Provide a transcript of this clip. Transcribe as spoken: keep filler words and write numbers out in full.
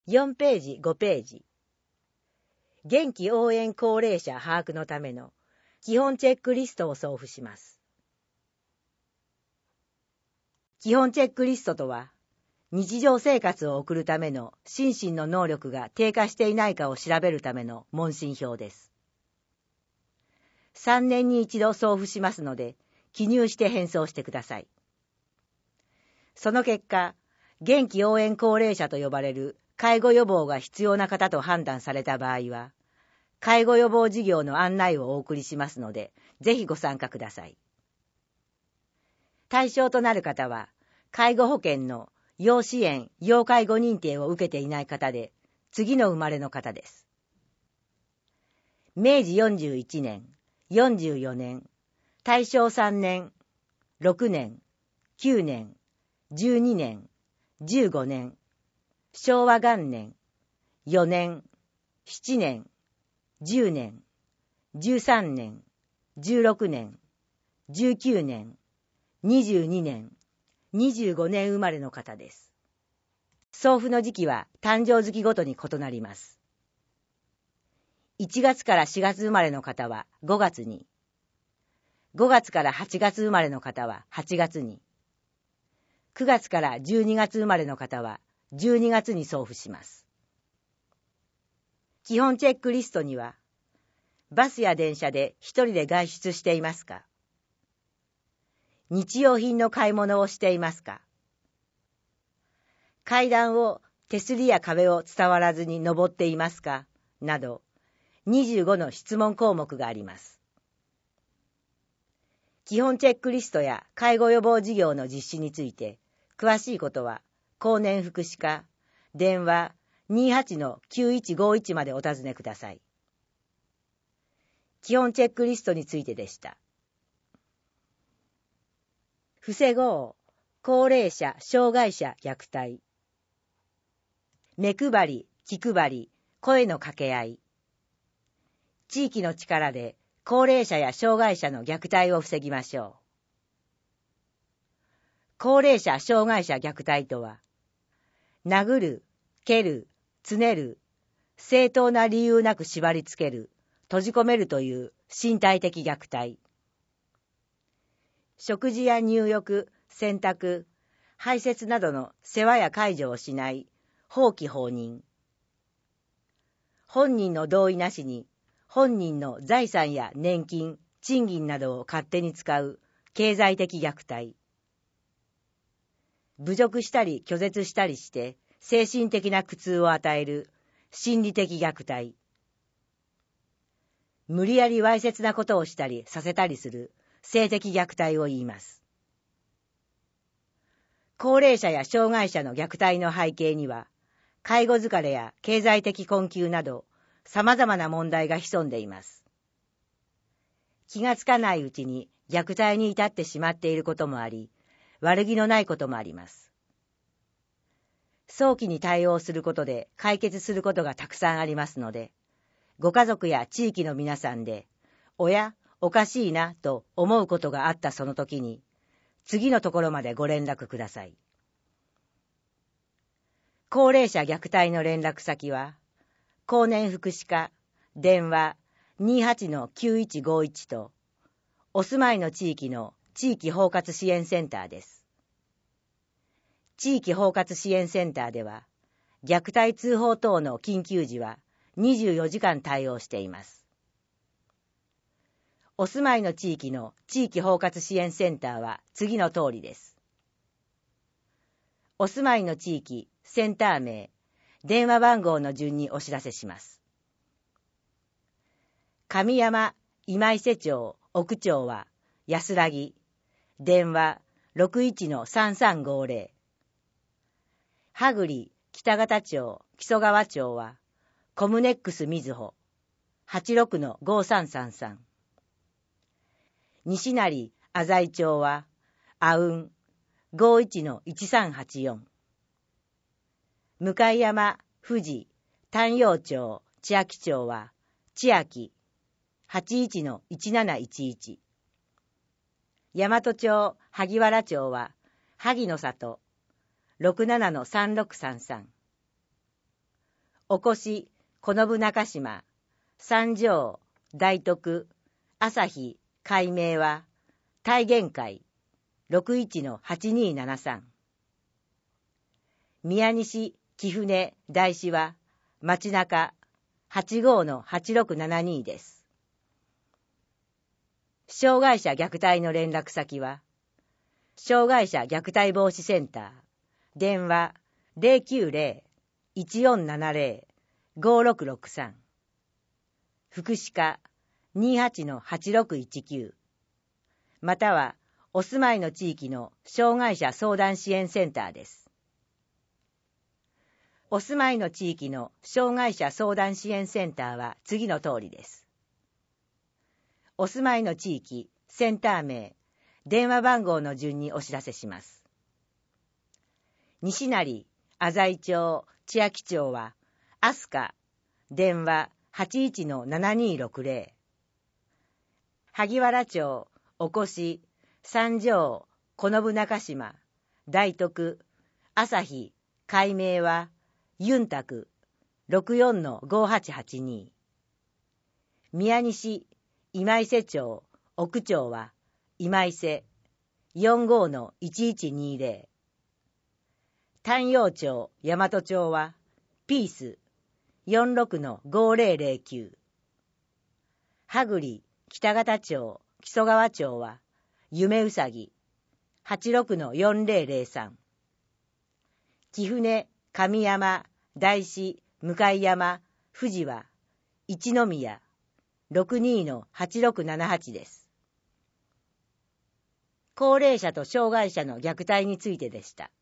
よんページ、ごページ。元気応援高齢者把握のための基本チェックリストを送付します。基本チェックリストとは、日常生活を送るための心身の能力が低下していないかを調べるための問診票です。さんねんに一度送付しますので、記入して返送してください。その結果、元気応援高齢者と呼ばれる介護予防が必要な方と判断された場合は、介護予防事業の案内をお送りしますので、ぜひご参加ください。対象となる方は、介護保険の要支援・要介護認定を受けていない方で、次の生まれの方です。明治よんじゅういちねん、よんじゅうよねん、大正さんねん、ろくねん、きゅうねん、じゅうにねん、じゅうごねん、昭和元年、よねん、ななねん、じゅうねん、じゅうさんねん、じゅうろくねん、じゅうきゅうねん、にじゅうにねん、にじゅうごねん生まれの方です。送付の時期は誕生月ごとに異なります。いちがつからしがつ生まれの方はごがつに、ごがつからはちがつ生まれの方ははちがつに、くがつからじゅうにがつ生まれの方はじゅうにがつに送付します。基本チェックリストには、バスや電車で一人で外出していますか？日用品の買い物をしていますか？階段を手すりや壁を伝わらずに登っていますか？など、にじゅうごの質問項目があります。基本チェックリストや介護予防事業の実施について、詳しいことは、高年福祉課、電話 にじゅうはちのきゅういちごいち までお尋ねください。基本チェックリストについてでした。防ごう、高齢者・障害者虐待。目配り、気配り、声の掛け合い。地域の力で高齢者や障害者の虐待を防ぎましょう。高齢者・障害者虐待とは、殴る、蹴る、つねる、正当な理由なく縛り付ける、閉じ込めるという身体的虐待。食事や入浴、洗濯、排泄などの世話や介助をしない放棄放任。本人の同意なしに本人の財産や年金、賃金などを勝手に使う経済的虐待。侮辱したり拒絶したりして精神的な苦痛を与える心理的虐待。無理やりわいせつなことをしたりさせたりする性的虐待を言います。高齢者や障害者の虐待の背景には、介護疲れや経済的困窮など、様々な問題が潜んでいます。気がつかないうちに虐待に至ってしまっていることもあり、悪気のないこともあります。早期に対応することで解決することがたくさんありますので、ご家族や地域の皆さんで、おや、おかしいなと思うことがあったその時に、次のところまでご連絡ください。高齢者虐待の連絡先は、高年福祉課、電話 にじゅうはちのきゅういちごいち と、お住まいの地域の地域包括支援センターです。地域包括支援センターでは、虐待通報等の緊急時はにじゅうよじかん対応しています。お住まいの地域の地域包括支援センターは次の通りです。お住まいの地域、センター名、電話番号の順にお知らせします。上山今伊勢町奥町は安らぎ、電話 ろくいちのさんさんごぜろ。羽栗北方町木曽川町はコムネックスみずほ はちろくのごさんさんさん。西成浅井町はあうんごいちのいちさんはちよん。向山富士丹陽町千秋町は千秋 はちいちのいちなないちいち。大和町萩原町は萩の里 ろくななのさんろくさんさん。 おこし、このぶ中島、三条、大徳、朝日、海明は、大限会、ろくいちのはちにーななさん。宮西、貴船、大師は、町中、はちごのはちろくななにです。障害者虐待の連絡先は、障害者虐待防止センター、電話 ゼロきゅうゼロ いちよんななゼロ ごろくろくさん、福祉課 にーはちのはちろくいちきゅう、またはお住まいの地域の障害者相談支援センターです。お住まいの地域の障害者相談支援センターは次の通りです。お住まいの地域、センター名、電話番号の順にお知らせします。西成、浅井町、千秋町は、飛鳥、電話 はちいちのななにーろくゼロ。萩原町、おこし、三条、このぶ中島、大徳、朝日、海明は、ユンタク、ろくよんのごはちはちに。宮西、今伊勢町、奥町は、今伊勢、よんごのいちいちにゼロ。丹陽町、大和町は、ピース、よんろくのごゼロゼロきゅう。羽栗、北方町、木曽川町は、夢うさぎ、はちろくのよんゼロゼロさん。貴船、上山、大師、向山、富士は、一宮、ろくにのはちろくななはちです。高齢者と障害者の虐待についてでした。